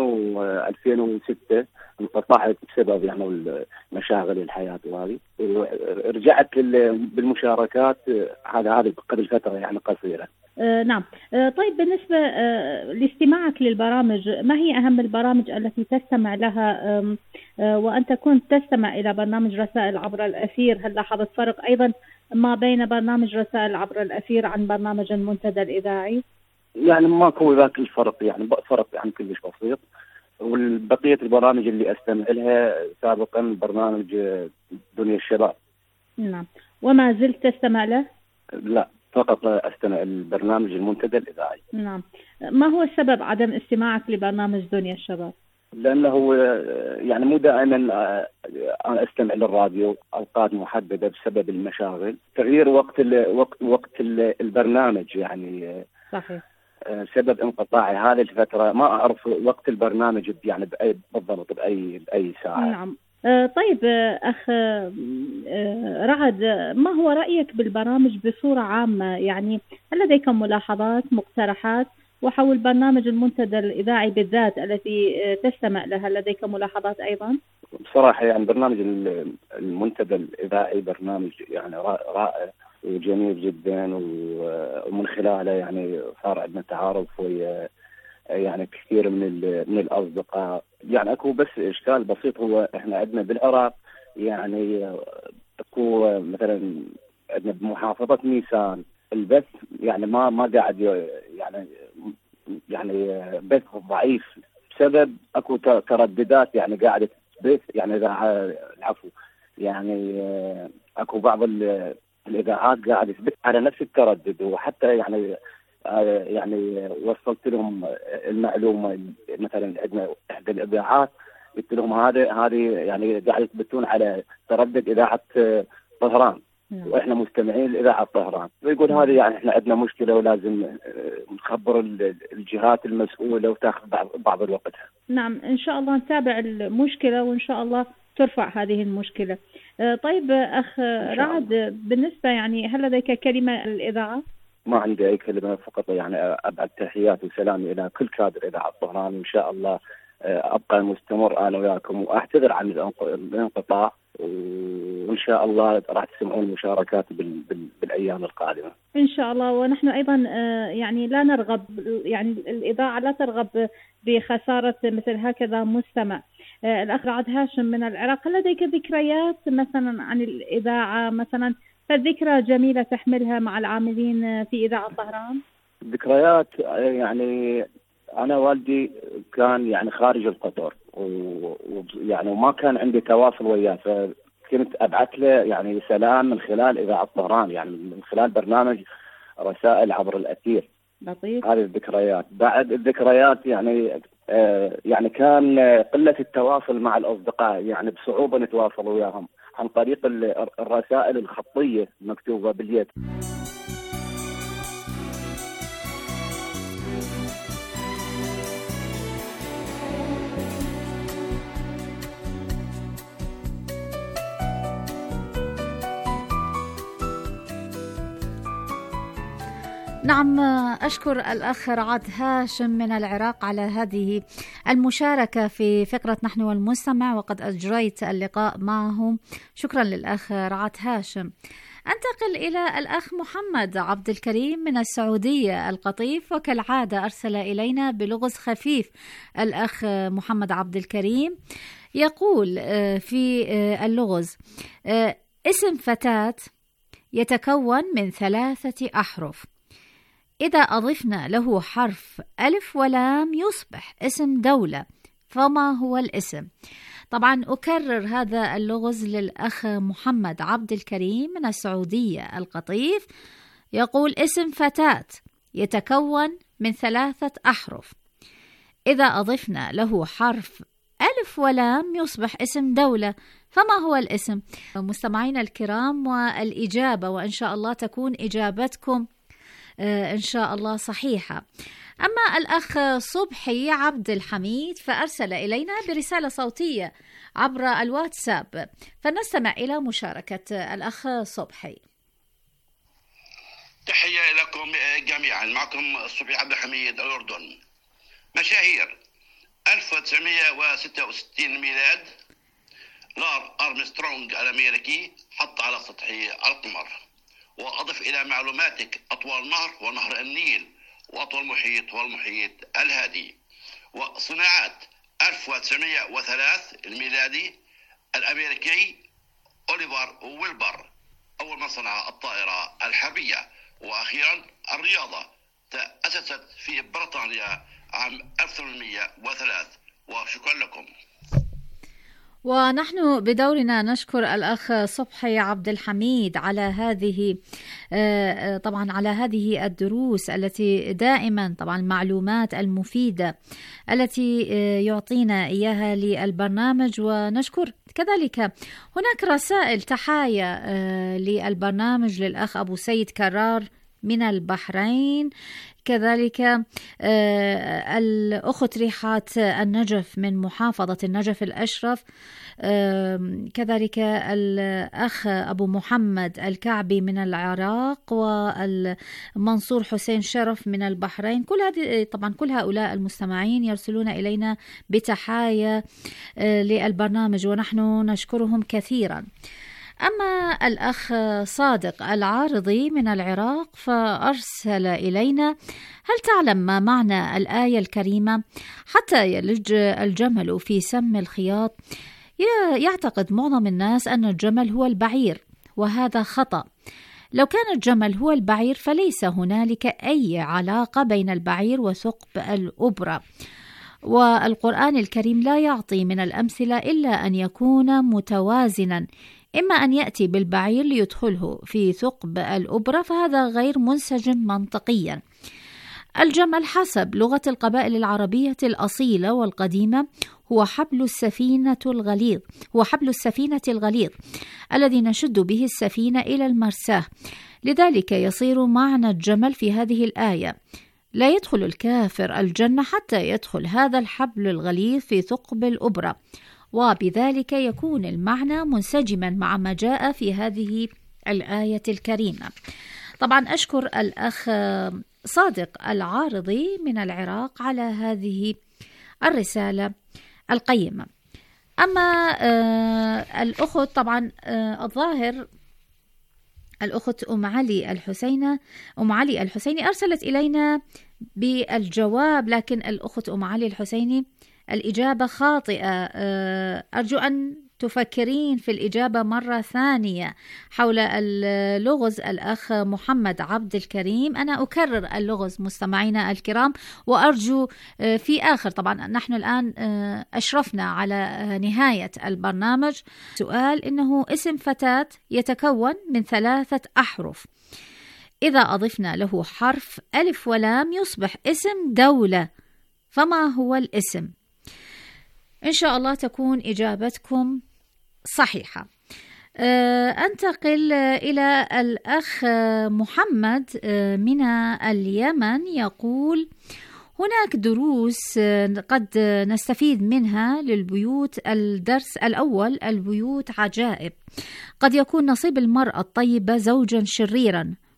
2006 انقطعت بسبب يعني المشاغل الحياة وهذه، ورجعت بالمشاركات هذا قبل فترة يعني قصيرة. نعم. طيب، بالنسبة لاستماعك للبرامج، ما هي أهم البرامج التي تستمع لها وأنت كنت تستمع إلى برنامج رسائل عبر الأثير؟ هل لاحظت فرق أيضا ما بين برنامج رسائل عبر الأثير عن برنامج المنتدى الإذاعي؟ يعني ماكو ذاك الفرق، يعني فرق يعني كلش بسيط. والبقية البرامج اللي أستمع لها سابقا برنامج دنيا الشباب. نعم. وما زلت تستمع له؟ لا، فقط أستمع البرنامج المنتدى الإذاعي. نعم. ما هو السبب عدم استماعك لبرنامج دنيا الشباب؟ لأنه يعني مو دائما أنا أستمع للراديو أوقات محددة بسبب المشاغل، تغيير وقت البرنامج يعني. صحيح. سبب انقطاعي هذه الفترة ما أعرف وقت البرنامج يعني بالضبط بأي ساعة. نعم. طيب أخ رعد، ما هو رأيك بالبرامج بصورة عامة؟ يعني هل لديكم ملاحظات، مقترحات وحول برنامج المنتدى الإذاعي بالذات التي تستمع لها؟ لديكم ملاحظات أيضا؟ بصراحة يعني برنامج المنتدى الإذاعي برنامج يعني رائع وجميل جدا، ومن خلاله يعني صار عندنا تعارف ويا يعني كثير من الأصدقاء. يعني أكو بس إشكال بسيط، هو إحنا عندنا بالعراق يعني أكو مثلا عندنا بمحافظة نيسان البث يعني ما قاعد يعني بث ضعيف بسبب أكو ترددات يعني قاعدة بث يعني العفو يعني أكو بعض الإذاعات قاعدة تبث على نفس التردد، وحتى يعني وصلت لهم المعلومة. مثلا عندنا إحدى الإذاعات قلت لهم هذه يعني قاعد يثبتون على تردد إذاعة طهران وإحنا مستمعين لإذاعة طهران، ويقول هذه يعني إحنا عندنا مشكلة ولازم نخبر الجهات المسؤولة وتأخذ بعض الوقت. نعم، إن شاء الله نتابع المشكلة وإن شاء الله ترفع هذه المشكلة. طيب أخ رعد، بالنسبة يعني هل لديك كلمة للإذاعة؟ ما عندي أي كلمة، فقط يعني أبعد تحياتي وسلامي إلى كل كادر إذاعة طهران، وإن شاء الله أبقى مستمر أنا وياكم، وأعتذر عن الانقطاع، وإن شاء الله راح تسمعون المشاركات بالأيام القادمة إن شاء الله. ونحن أيضا يعني لا نرغب، يعني الإذاعة لا ترغب بخسارة مثل هكذا مستمع. الأخ رعد هاشم من العراق، هل لديك ذكريات مثلا عن الإذاعة، مثلا فالذكرى جميلة تحملها مع العاملين في إذاعة طهران؟ ذكريات يعني أنا والدي كان يعني خارج القطر، ويعني وما كان عندي تواصل وياه، فكنت أبعث له يعني سلام من خلال إذاعة طهران، يعني من خلال برنامج رسائل عبر الأثير. لطيف. هذه الذكريات. بعد الذكريات يعني كان قلة التواصل مع الأصدقاء، يعني بصعوبة نتواصل وياهم عن طريق الرسائل الخطية مكتوبة باليد. نعم، أشكر الأخ رعد هاشم من العراق على هذه المشاركة في فقرة نحن والمستمع، وقد أجريت اللقاء معهم. شكرا للأخ رعد هاشم. أنتقل إلى الأخ محمد عبد الكريم من السعودية القطيف، وكالعادة أرسل إلينا بلغز خفيف. الأخ محمد عبد الكريم يقول في اللغز: اسم فتاة يتكون من 3 أحرف، إذا أضفنا له حرف ألف ولام يصبح اسم دولة، فما هو الاسم؟ طبعا أكرر هذا اللغز للأخ محمد عبد الكريم من السعودية القطيف. يقول: اسم فتاة يتكون من 3 أحرف، إذا أضفنا له حرف ألف ولام يصبح اسم دولة، فما هو الاسم؟ مستمعينا الكرام، والإجابة وإن شاء الله تكون إجابتكم إن شاء الله صحيحة. أما الأخ صبحي عبد الحميد فأرسل إلينا برسالة صوتية عبر الواتساب، فنستمع إلى مشاركة الأخ صبحي. تحية لكم جميعا، معكم صبحي عبد الحميد الأردن. مشاهير 1966 ميلاد، لار أرمسترونغ الأمريكي حط على سطح القمر. وأضف إلى معلوماتك أطول نهر ونهر النيل، وأطول محيط والمحيط الهادي. وصناعات 1903 الميلادي، الأمريكي أوليفر ويلبر أول من صنع الطائرة الحربية. وأخيرا الرياضة تأسست في بريطانيا عام 1803. وشكرا لكم. ونحن بدورنا نشكر الأخ صبحي عبد الحميد على هذه طبعا على هذه الدروس التي دائما طبعا المعلومات المفيدة التي يعطينا إياها للبرنامج. ونشكر كذلك هناك رسائل تحايا للبرنامج للأخ أبو سيد كرار من البحرين، كذلك الأخت ريحات النجف من محافظة النجف الأشرف، كذلك الأخ أبو محمد الكعبي من العراق، والمنصور حسين شرف من البحرين. كل هؤلاء المستمعين يرسلون إلينا بتحايا للبرنامج ونحن نشكرهم كثيرا. أما الأخ صادق العارضي من العراق فأرسل إلينا: هل تعلم ما معنى الآية الكريمة حتى يلج الجمل في سم الخياط؟ يعتقد معظم الناس أن الجمل هو البعير، وهذا خطأ. لو كان الجمل هو البعير فليس هنالك أي علاقة بين البعير وثقب الأبرة، والقرآن الكريم لا يعطي من الأمثلة إلا أن يكون متوازنا، إما أن يأتي بالبعير ليدخله في ثقب الأبرة، فهذا غير منسجم منطقيا. الجمل حسب لغة القبائل العربية الأصيلة والقديمة هو حبل السفينة الغليظ الذي نشد به السفينة إلى المرساة. لذلك يصير معنى الجمل في هذه الآية: لا يدخل الكافر الجنة حتى يدخل هذا الحبل الغليظ في ثقب الأبرة، وبذلك يكون المعنى منسجما مع ما جاء في هذه الآية الكريمة. طبعا أشكر الأخ صادق العارضي من العراق على هذه الرسالة القيمة. أما الأخت طبعا الظاهر الأخت أم علي الحسيني أرسلت إلينا بالجواب، لكن الأخت أم علي الحسيني الإجابة خاطئة. أرجو أن تفكرين في الإجابة مرة ثانية حول اللغز الأخ محمد عبد الكريم. أنا أكرر اللغز مستمعينا الكرام، وأرجو في آخر، طبعا نحن الآن أشرفنا على نهاية البرنامج. سؤال: إنه اسم فتاة يتكون من 3 أحرف، إذا أضفنا له حرف ألف ولام يصبح اسم دولة، فما هو الاسم؟ إن شاء الله تكون إجابتكم صحيحة. أنتقل إلى الأخ محمد من اليمن، يقول: هناك دروس قد نستفيد منها للبيوت. الدرس الأول: البيوت عجائب. قد يكون نصيب المرأة الطيبة زوجا شريرا،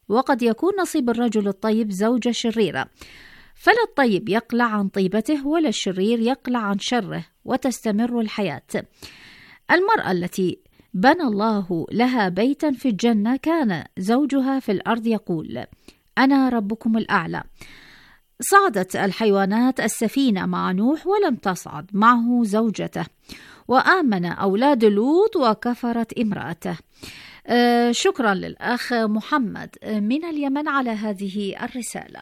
وقد يكون نصيب الرجل الطيب زوجة شريرة، فلا الطيب يقلع عن طيبته ولا الشرير يقلع عن شره، وتستمر الحياة. المرأة التي بنى الله لها بيتا في الجنة كان زوجها في الأرض يقول: أنا ربكم الأعلى. صعدت الحيوانات السفينة مع نوح ولم تصعد معه زوجته، وآمن أولاد لوط وكفرت امرأته. شكرا للأخ محمد من اليمن على هذه الرسالة.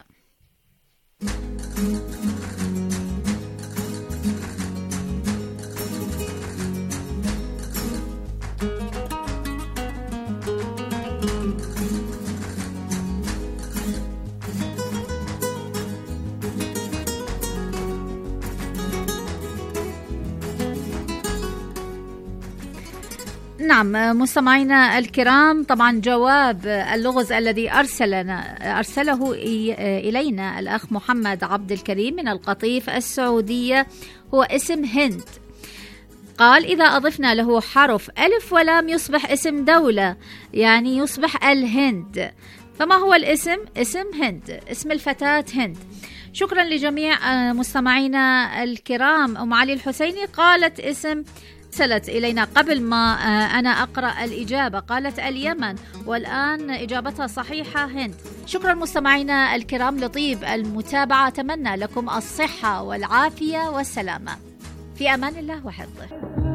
نعم مستمعينا الكرام، طبعا جواب اللغز الذي أرسله إلينا الأخ محمد عبد الكريم من القطيف السعودية هو اسم هند. قال: إذا أضفنا له حرف ألف ولام يصبح اسم دولة، يعني يصبح الهند. فما هو الاسم؟ اسم هند، اسم الفتاة هند. شكرا لجميع مستمعينا الكرام. أم علي الحسيني قالت اسم، أرسلت إلينا قبل ما أنا أقرأ الإجابة، قالت اليمن، والآن إجابتها صحيحة هند. شكرا مستمعينا الكرام لطيب المتابعة، أتمنى لكم الصحة والعافية والسلامة. في أمان الله وحفظه.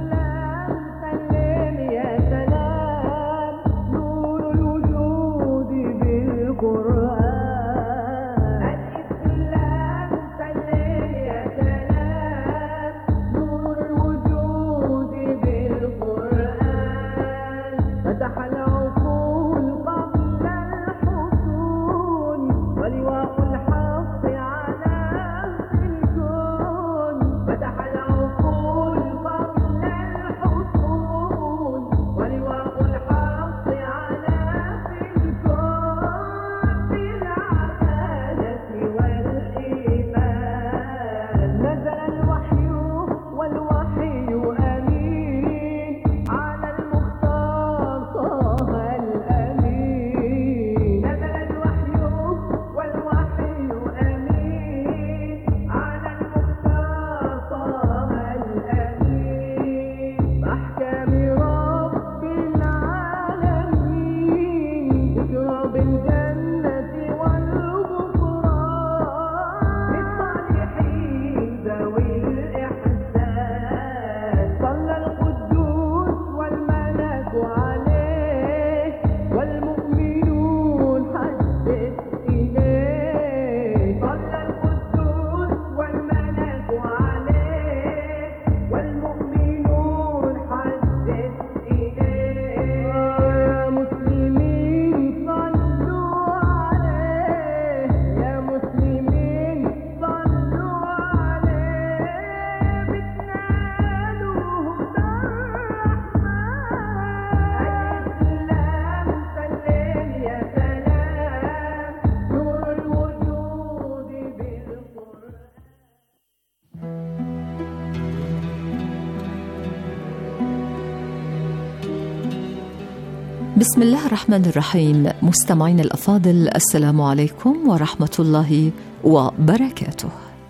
بسم الله الرحمن الرحيم. مستمعين الأفاضل، السلام عليكم ورحمة الله وبركاته.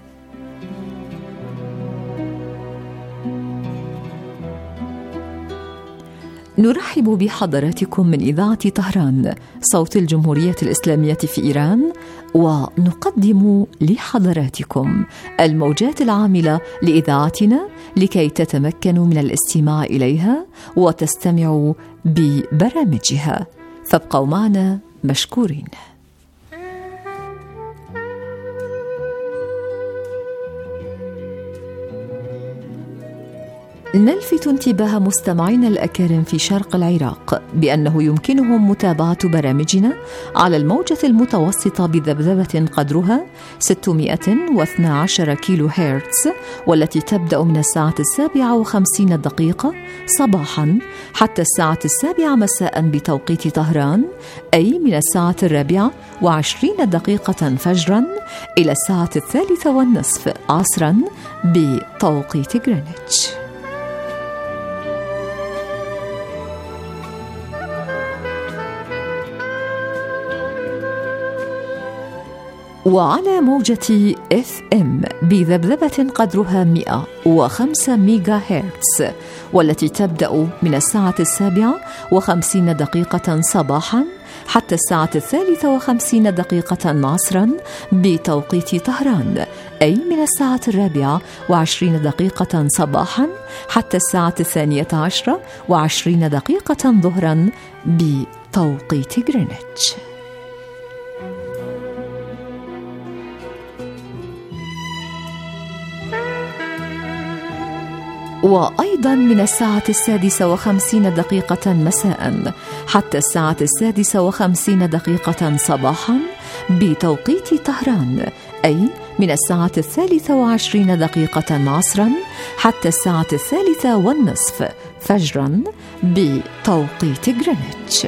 نرحب بحضراتكم من إذاعة طهران صوت الجمهورية الإسلامية في إيران، ونقدم لحضراتكم الموجات العاملة لإذاعتنا لكي تتمكنوا من الاستماع إليها وتستمعوا ببرامجها، فابقوا معنا مشكورين. نلفت انتباه مستمعينا الأكارم في شرق العراق بأنه يمكنهم متابعة برامجنا على الموجة المتوسطة بذبذبة قدرها 612 كيلو هرتز، والتي تبدأ من الساعة 7:50 صباحا حتى الساعة 7 مساء بتوقيت طهران، أي من الساعة 4:20 فجرا إلى الساعة 3:30 عصرا بتوقيت غرينتش. وعلى موجة FM بذبذبة قدرها 105 ميجا هرتز، والتي تبدأ من الساعة 7:50 صباحا حتى الساعة 53 عصرا بتوقيت طهران، أي من الساعة 24 صباحا حتى الساعة 12:20 ظهرا بتوقيت غرينتش. وأيضا من الساعة 6:50 مساء حتى الساعة 6:50 صباحا بتوقيت طهران، أي من الساعة 23 عصرا حتى الساعة 3:30 فجرا بتوقيت غرينتش.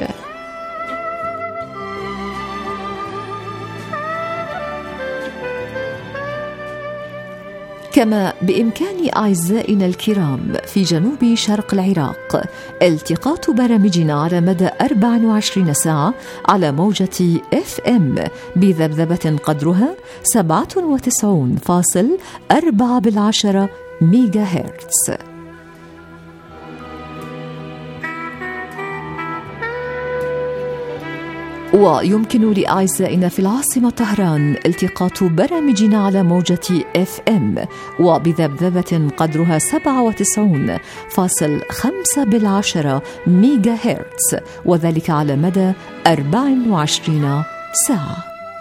كما بإمكان أعزائنا الكرام في جنوب شرق العراق التقاط برامجنا على مدى 24 ساعة على موجة FM بذبذبة قدرها 97.4 ميجا هرتز. ويمكن لأعزائنا في العاصمة طهران التقاط برامجنا على موجة FM وبذبذبة قدرها 97.5 ميجا هرتز، وذلك على مدى 24 ساعة.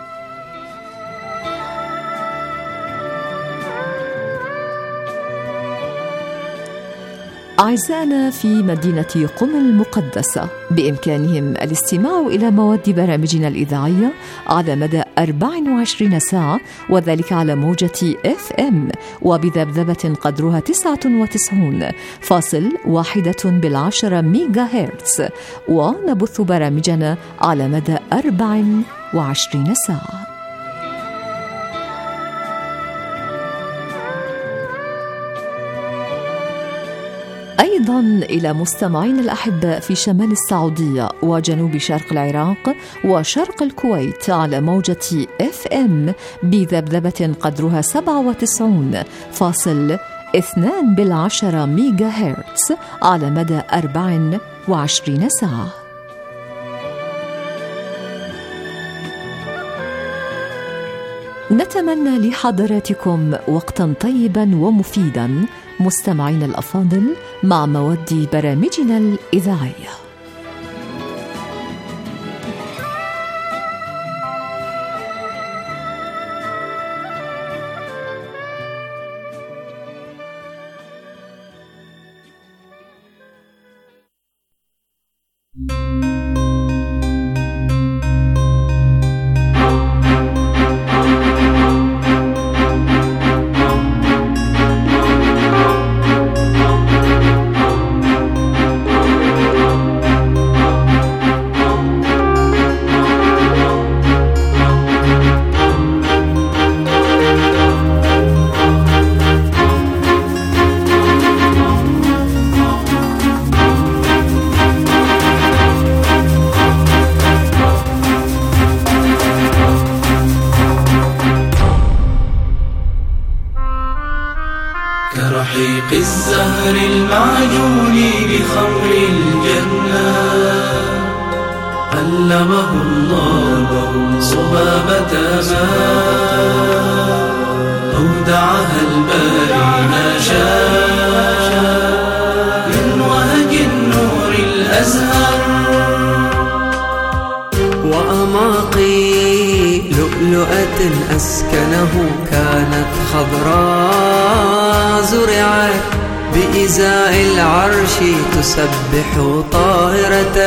أعزائنا في مدينة قم المقدسة بإمكانهم الاستماع إلى مواد برامجنا الإذاعية على مدى 24 ساعة، وذلك على موجة FM وبذبذبة قدرها 99.1 ميجا هرتز، ونبث برامجنا على مدى 24 ساعة. أيضا إلى مستمعين الأحباء في شمال السعودية وجنوب شرق العراق وشرق الكويت على موجة FM بذبذبة قدرها 97.2 ميجا هرتز على مدى 24 ساعة. نتمنى لحضراتكم وقتا طيبا ومفيدا مستمعين الأفاضل مع مواد برامجنا الإذاعية. كرحيق الزهر المعجون بخمر الجنة قلبه الله صبابة ماء أودعها الباري ما شاء من وهج النور الأزهر وأماقي لؤلؤة أسكنه كانت خضراء زرعت بإزاء العرش تسبح طاهرة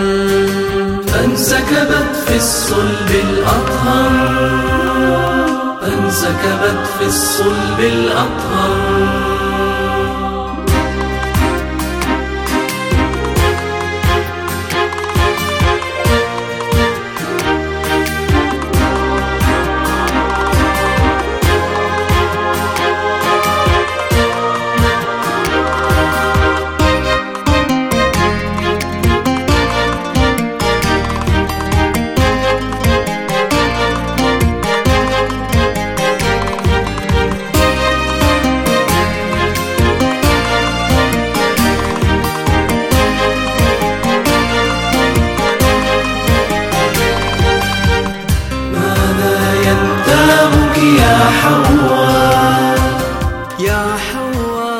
فانسكبت في الصلب الأطهر فانسكبت في الصلب الأطهر